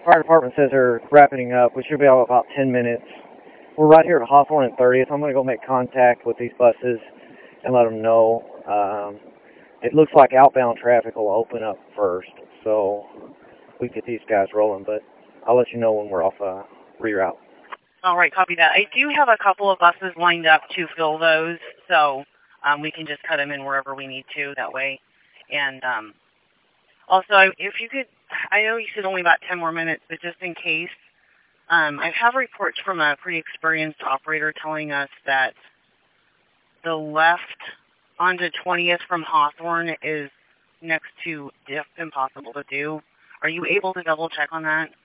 Fire department says they're wrapping up. We should be out in about 10 minutes. We're right here at Hawthorne and 30th. I'm going to go make contact with these buses and let them know. It looks like outbound traffic will open up first, so we get these guys rolling, but I'll let you know when we're off reroute. All right, copy that. I do have a couple of buses lined up to fill those, so we can just cut them in wherever we need to that way. And also, if you could, I know you said only about 10 more minutes, but just in case, I have reports from a pretty experienced operator telling us that the left onto 20th from Hawthorne is next to Diff, impossible to do. Are you able to double check on that?